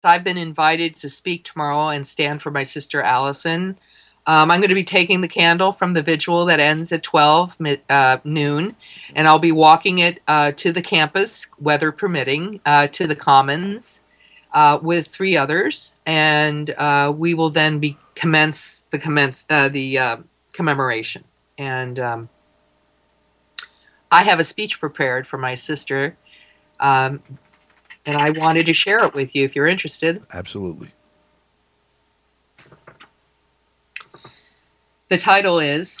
I've been invited to speak tomorrow and stand for my sister Allison. I'm going to be taking the candle from the vigil that ends at 12 noon, and I'll be walking it to the campus, weather permitting, to the Commons with three others, and we will then commence the commemoration. And I have a speech prepared for my sister. And I wanted to share it with you if you're interested. Absolutely. The title is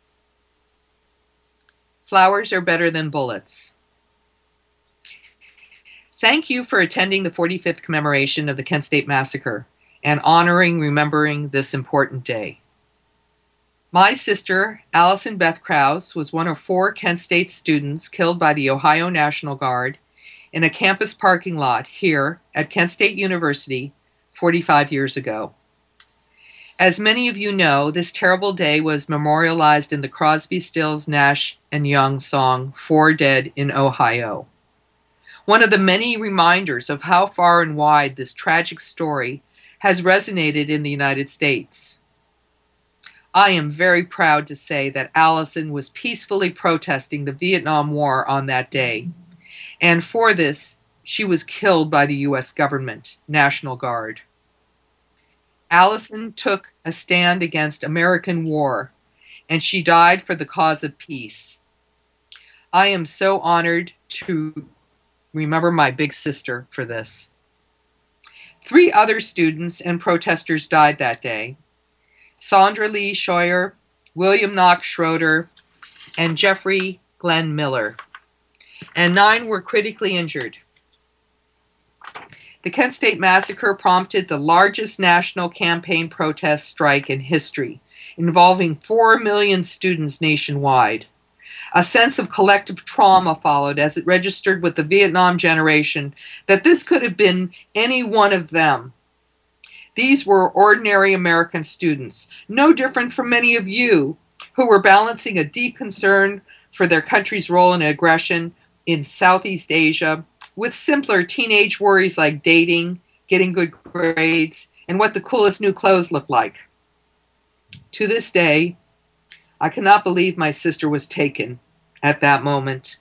Flowers Are Better Than Bullets. Thank you for attending the 45th commemoration of the Kent State Massacre and remembering this important day. My sister, Allison Beth Krause, was one of 4 Kent State students killed by the Ohio National Guard in a campus parking lot here at Kent State University 45 years ago. As many of you know, this terrible day was memorialized in the Crosby, Stills, Nash and Young song, 4 Dead in Ohio. One of the many reminders of how far and wide this tragic story has resonated in the United States. I am very proud to say that Allison was peacefully protesting the Vietnam War on that day. And for this, she was killed by the U.S. government, National Guard. Allison took a stand against American war, and she died for the cause of peace. I am so honored to remember my big sister for this. 3 other students and protesters died that day. Sandra Lee Scheuer, William Knox Schroeder, and Jeffrey Glenn Miller. And 9 were critically injured. The Kent State Massacre prompted the largest national campaign protest strike in history, involving 4 million students nationwide. A sense of collective trauma followed as it registered with the Vietnam generation that this could have been any one of them. These were ordinary American students, no different from many of you, who were balancing a deep concern for their country's role in aggression in Southeast Asia, with simpler teenage worries like dating, getting good grades, and what the coolest new clothes look like. To this day, I cannot believe my sister was taken at that moment.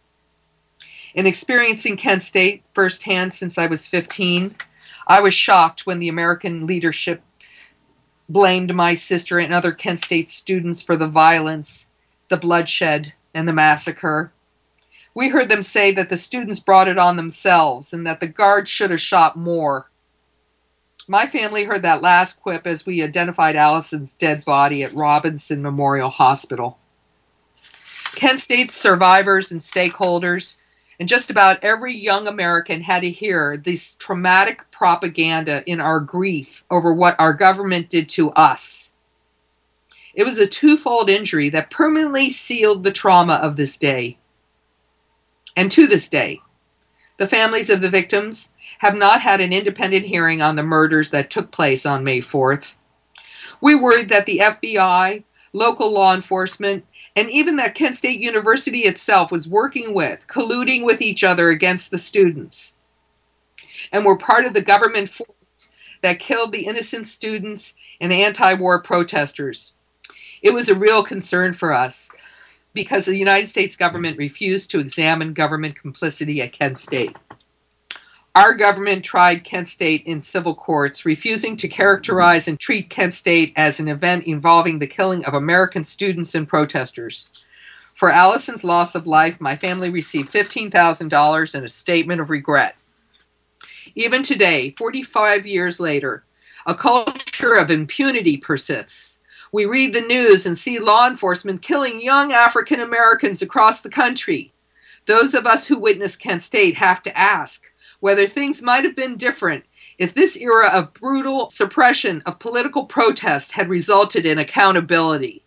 In experiencing Kent State firsthand since I was 15, I was shocked when the American leadership blamed my sister and other Kent State students for the violence, the bloodshed, and the massacre. We heard them say that the students brought it on themselves and that the guards should have shot more. My family heard that last quip as we identified Allison's dead body at Robinson Memorial Hospital. Kent State's survivors and stakeholders, and just about every young American had to hear this traumatic propaganda in our grief over what our government did to us. It was a twofold injury that permanently sealed the trauma of this day. And to this day, the families of the victims have not had an independent hearing on the murders that took place on May 4th. We worried that the FBI, local law enforcement, and even that Kent State University itself was colluding with each other against the students, and were part of the government force that killed the innocent students and anti-war protesters. It was a real concern for us, because the United States government refused to examine government complicity at Kent State. Our government tried Kent State in civil courts, refusing to characterize and treat Kent State as an event involving the killing of American students and protesters. For Allison's loss of life, my family received $15,000 and a statement of regret. Even today, 45 years later, a culture of impunity persists. We read the news and see law enforcement killing young African Americans across the country. Those of us who witnessed Kent State have to ask whether things might have been different if this era of brutal suppression of political protest had resulted in accountability.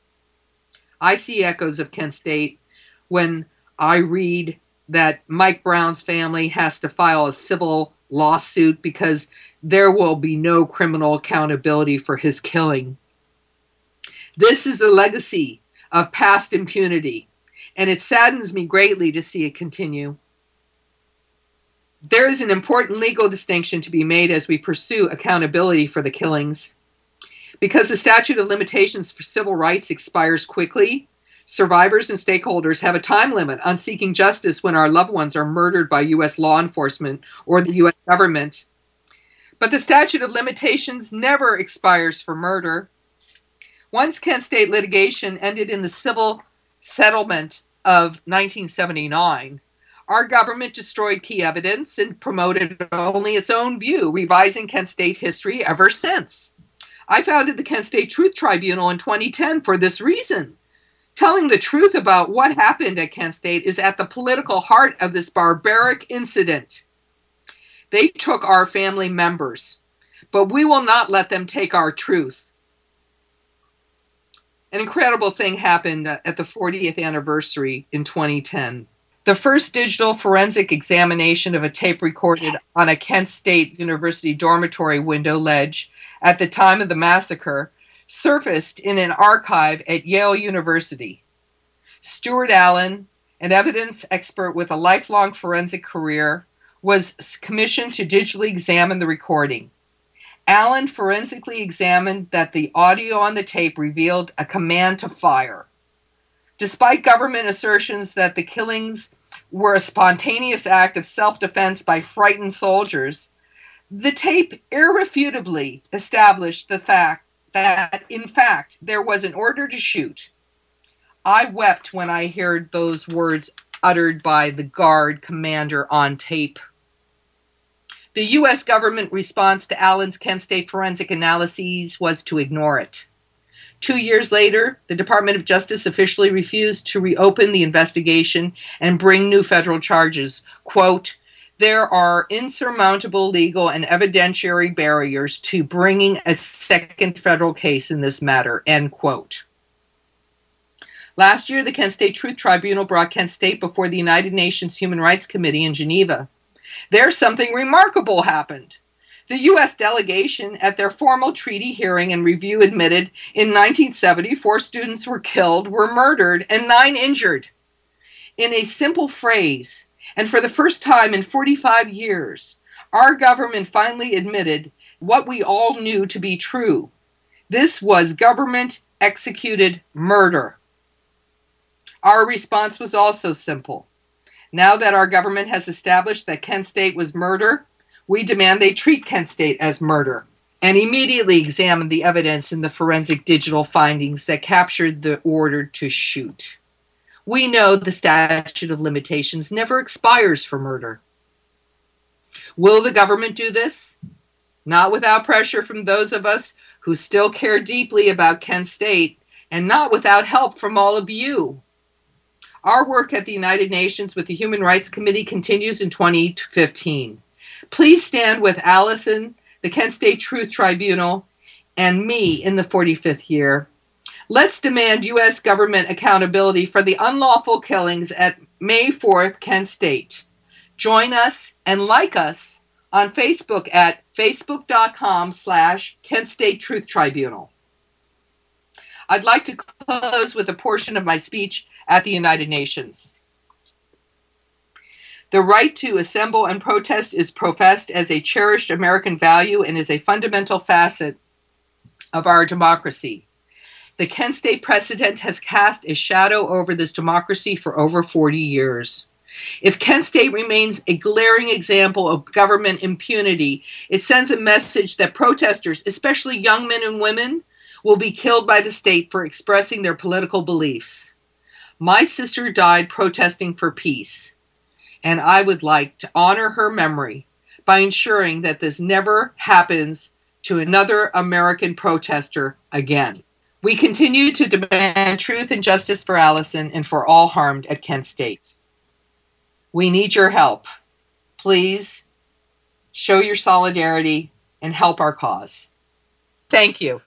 I see echoes of Kent State when I read that Mike Brown's family has to file a civil lawsuit because there will be no criminal accountability for his killing. This is the legacy of past impunity, and it saddens me greatly to see it continue. There is an important legal distinction to be made as we pursue accountability for the killings. Because the statute of limitations for civil rights expires quickly, survivors and stakeholders have a time limit on seeking justice when our loved ones are murdered by U.S. law enforcement or the U.S. government. But the statute of limitations never expires for murder. Once Kent State litigation ended in the civil settlement of 1979, our government destroyed key evidence and promoted only its own view, revising Kent State history ever since. I founded the Kent State Truth Tribunal in 2010 for this reason. Telling the truth about what happened at Kent State is at the political heart of this barbaric incident. They took our family members, but we will not let them take our truth. An incredible thing happened at the 40th anniversary in 2010. The first digital forensic examination of a tape recorded on a Kent State University dormitory window ledge at the time of the massacre surfaced in an archive at Yale University. Stuart Allen, an evidence expert with a lifelong forensic career, was commissioned to digitally examine the recording. Allen forensically examined that the audio on the tape revealed a command to fire. Despite government assertions that the killings were a spontaneous act of self-defense by frightened soldiers, the tape irrefutably established the fact that, in fact, there was an order to shoot. I wept when I heard those words uttered by the guard commander on tape. The U.S. government response to Allen's Kent State forensic analyses was to ignore it. 2 years later, the Department of Justice officially refused to reopen the investigation and bring new federal charges. Quote, "There are insurmountable legal and evidentiary barriers to bringing a second federal case in this matter," end quote. Last year, the Kent State Truth Tribunal brought Kent State before the United Nations Human Rights Committee in Geneva. There, something remarkable happened. The U.S. delegation, at their formal treaty hearing and review, admitted in 1970 4 students were killed, were murdered, and 9 injured. In a simple phrase, and for the first time in 45 years, our government finally admitted what we all knew to be true. This was government-executed murder. Our response was also simple. Now that our government has established that Kent State was murder, we demand they treat Kent State as murder and immediately examine the evidence in the forensic digital findings that captured the order to shoot. We know the statute of limitations never expires for murder. Will the government do this? Not without pressure from those of us who still care deeply about Kent State, and not without help from all of you. Our work at the United Nations with the Human Rights Committee continues in 2015. Please stand with Allison, the Kent State Truth Tribunal, and me in the 45th year. Let's demand U.S. government accountability for the unlawful killings at May 4th, Kent State. Join us and like us on Facebook at facebook.com/Kent State Truth Tribunal. I'd like to close with a portion of my speech at the United Nations. The right to assemble and protest is professed as a cherished American value and is a fundamental facet of our democracy. The Kent State precedent has cast a shadow over this democracy for over 40 years. If Kent State remains a glaring example of government impunity, it sends a message that protesters, especially young men and women, will be killed by the state for expressing their political beliefs. My sister died protesting for peace, and I would like to honor her memory by ensuring that this never happens to another American protester again. We continue to demand truth and justice for Allison and for all harmed at Kent State. We need your help. Please show your solidarity and help our cause. Thank you.